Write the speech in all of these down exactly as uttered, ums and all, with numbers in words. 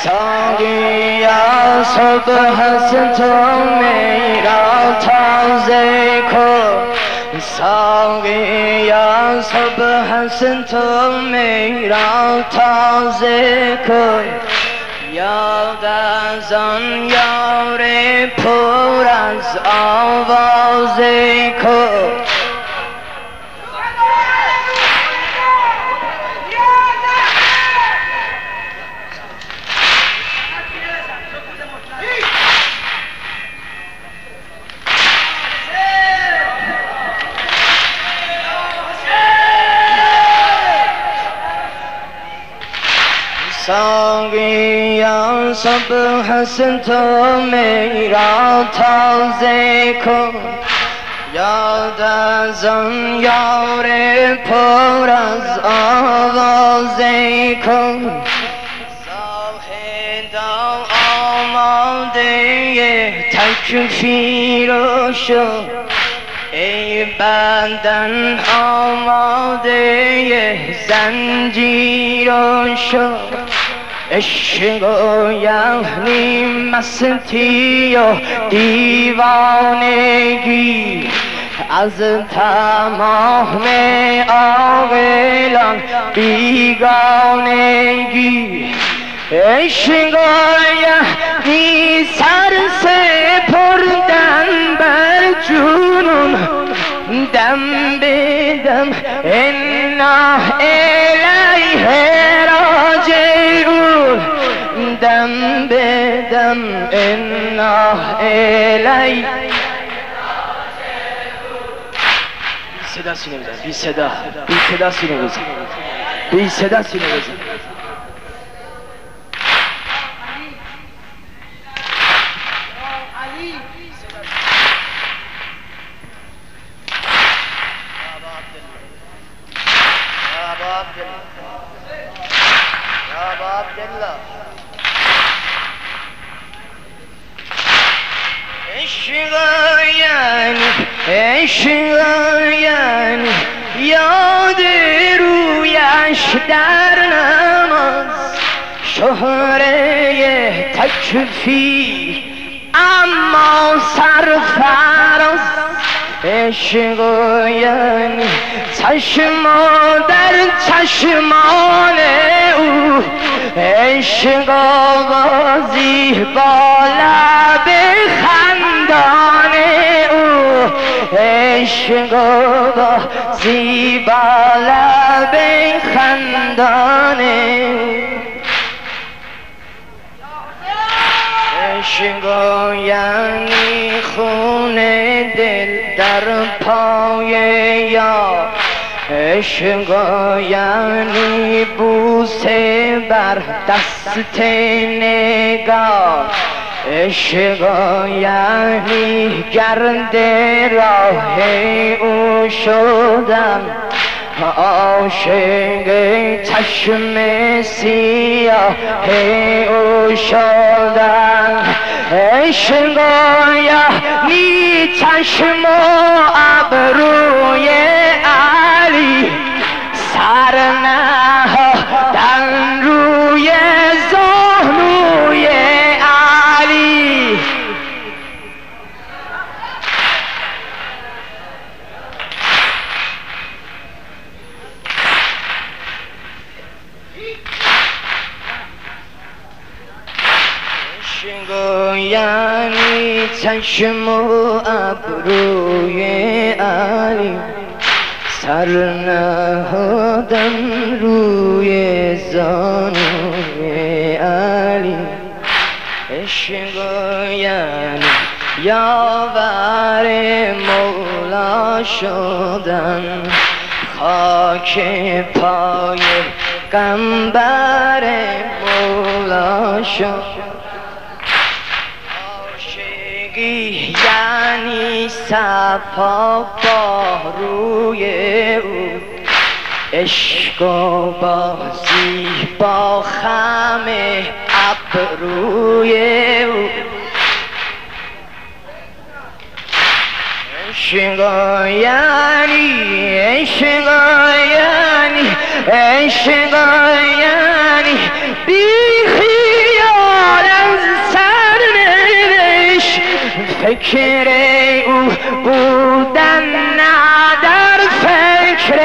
ساقیا صبح است تو میرا تازه کن ساقیا صبح است تو میرا تازه کن یاد از آن یار پر از آوازه کن ساقیا صبح است تو میرا تازه کن یاد از آن یار پر از آوازه کن زاهدا آماده تکفیر شو ای بدن آماده زنجیر شو عشق و یعنی مستی و دیوانگی از تمام عاقلان بیگانگی عشق و یعنی سر سپردن بر جنون دم بدم انا الیه راجعون دم بدم انا الیه بی صدا سینه بزن بی صدا بی صدا سینه بزن بی صدا سینه بزن عشق یعنی عشق یعنی یاد رویش در نماز شهره تکفیر اما سرفراز عشق یعنی چشم در چشمان او عشق بازی بالا به خندان او عشق بازی بالا به خندان عشق یعنی خون دل در پای یار عشق یعنی بوسه بر دست نگار عشق یعنی گرد راه او شدم عاشق چشم سیاه او شدم عشق یعنی چشم و ابروی علی سر نهادن روی زانوی علی عشق یعنی چشم و ابروی علی سر نهادم روی زانوی علی عشق یعنی یاور مولا شدن خاک پای قنبر مولا شدن یعنی صفا با روی او عشق و بازی با خم ابروی او عشق یعنی عشق یعنی عشق یعنی بی خیال بودن نه در فکر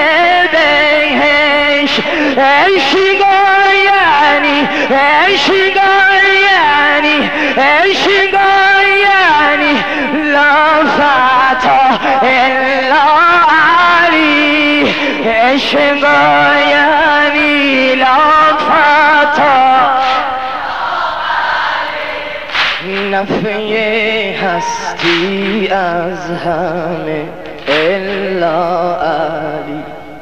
بهش عشق یعنی عشق یعنی عشق یعنی لا فتا الا علی عشق یعنی لا فتا نفی هستی از همه الا علی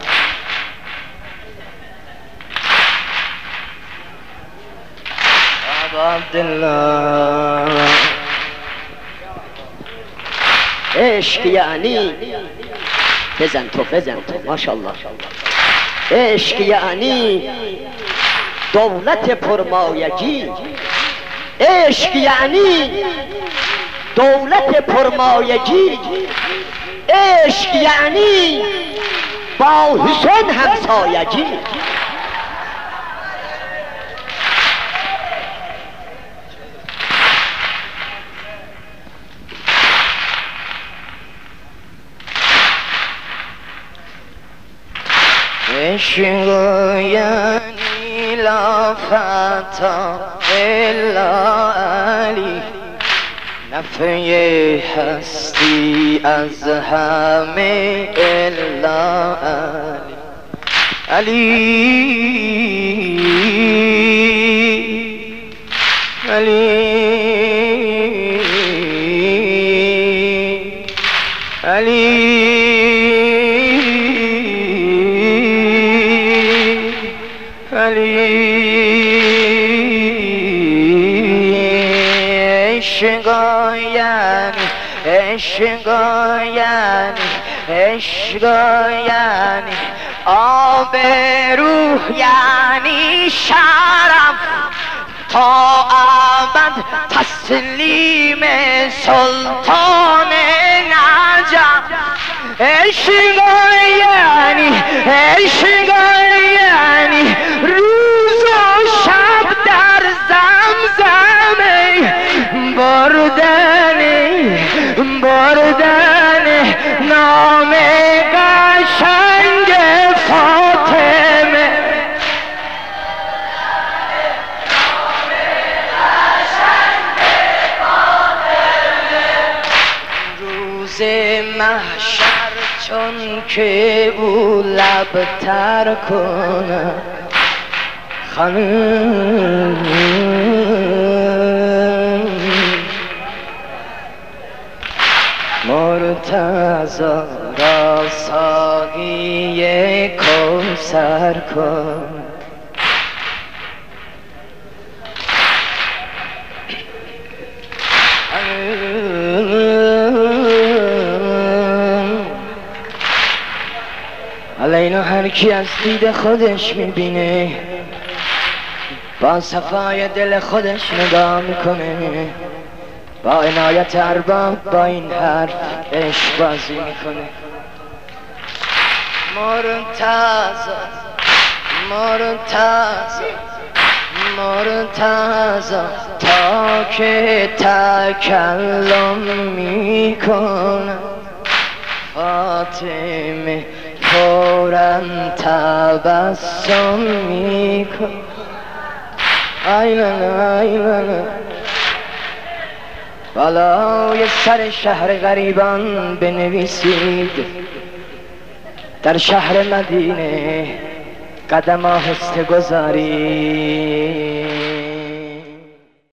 عبدالله عشق یعنی بزن تو بزن تو ماشاءالله عشق یعنی دولت پرمایگی عشق یعنی دولت پرمایگی عشق یعنی با حسین همسایگی عشق یعنی لا فتا الا علی نفی هستی از همه الا علی علی علی علی علی عشق یعنی عشق یعنی عشق یعنی آب روح یعنی شرف تا ابد تسلیم سلطان نجف عشق یعنی عشق یعنی روز و شب در زمزمه بردن بردن نام قشنگ فاطمه روز محشر چون که او لب تر کنه خانم مرتضی را ساقی کوثر کن علینا هر کی از دید خودش میبینه با صفای دل خودش نگاه میکنه با عنایت ارباب با این حرف عشق بازی میکنه مرتضی مرتضی مرتضی تا که تکلم میکنه فاطمه فوراً تبسم میکنه ایلنا ایلنا بالای سر شهر غریبان بنویسید در شهر مدینه قدم آهسته گذارید